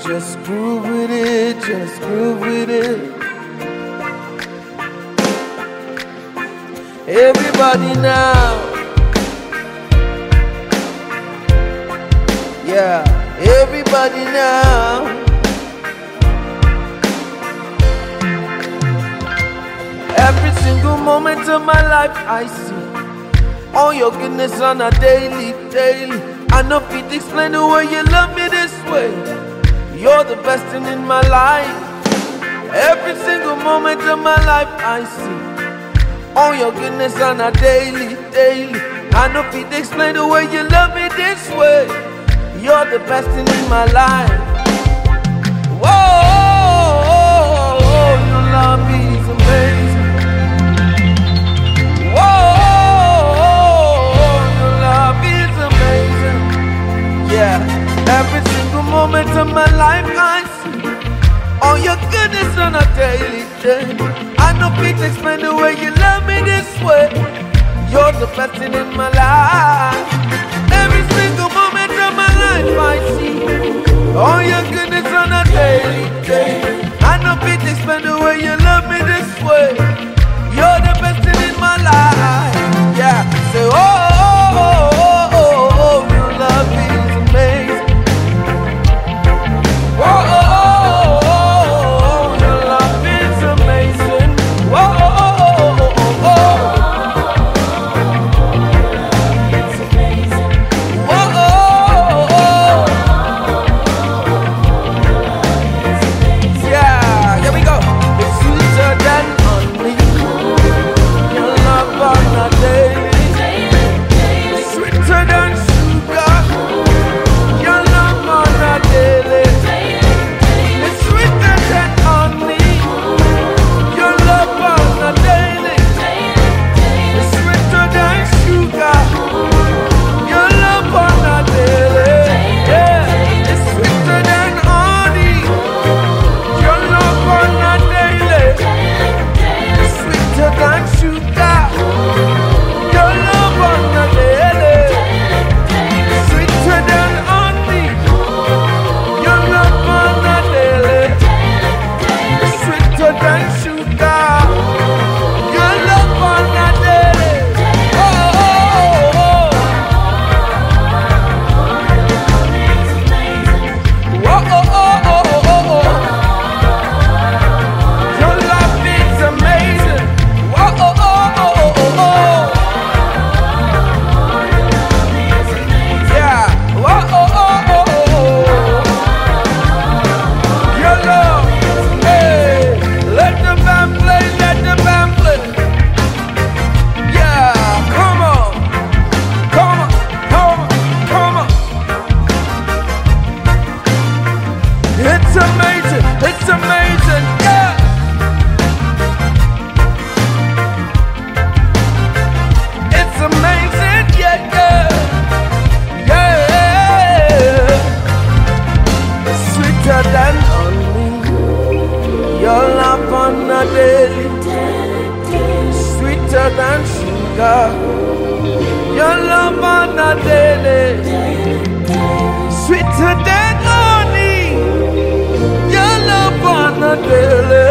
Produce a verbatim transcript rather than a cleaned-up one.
Just groove with it, just groove with it. Everybody now, yeah, everybody now. Every single moment of my life I see all your goodness on a daily, daily. I know if you'd explain the way you love me this way. You're the best thing in my life. Every single moment of my life I see all your goodness on a daily, daily. I know if you'd explain the way you love me this way. You're the best thing in my life. Whoa, your love is amazing. Yeah, every single moment of my life I see all your goodness on a daily day. I know people explain the way you love me this way. You're the best thing in my life. Every single moment of my life I see all your goodness on a daily day. I know people explain the way you love me this way. You're the best thing in my life. Yeah, say oh, oh, oh, oh, oh, your love is amazing. Oh, oh, oh, oh, your love is amazing. Oh, oh, oh, oh, oh, oh. It's amazing. Oh, oh, oh, oh. Yeah, here we go. It's sweeter than honey. Your love on a daily. Sweeter than sugar. Your love on a daily. It's sweeter than honey. Your love on a daily. It's sweeter than sugar. Your love on a daily. Yeah, it's sweeter than honey. Your love on a daily. It's sweeter than sugar. Your love on a daily. It's sweeter than honey. Your love on a daily. It's sweeter than sugar. Your love on a daily. Oh, oh, oh, oh. Oh, oh, oh, oh, oh, oh. Your love is amazing. Oh, oh, oh, oh, oh, oh. Yeah. Oh, oh, oh, oh, oh. Your love. Hey, let the band play, let the band play. Yeah, come on. Come on, come on, come on. It's amazing, it's amazing, yeah. It's amazing, yeah, yeah. Yeah. Sweeter than honey. Your love on a daily. Sweeter than sugar. Your love on a daily. Sweeter than honey. Your love on a daily.